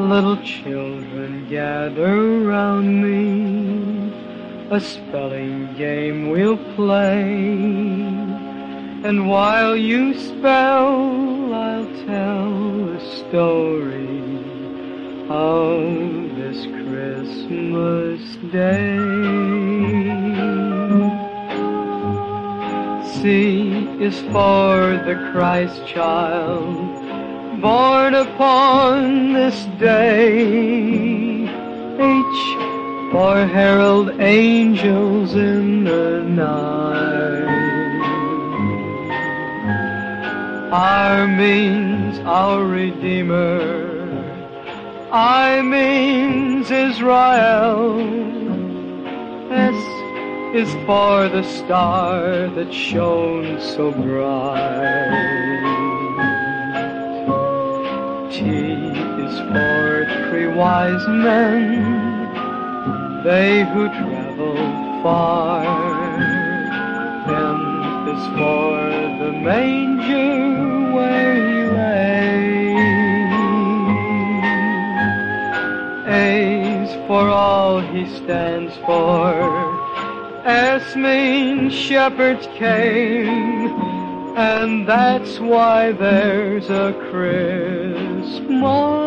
Little children gather round me, a spelling game we'll play, and while you spell, I'll tell a story of this Christmas Day. C is for the Christ child, born upon this day. H for herald angels in the night. R means our Redeemer. I means Israel. S is for the star that shone so bright. T is for three wise men, they who traveled far. M is for the manger where he lay. A's for all he stands for. S means shepherds came, and that's why there's a Christmas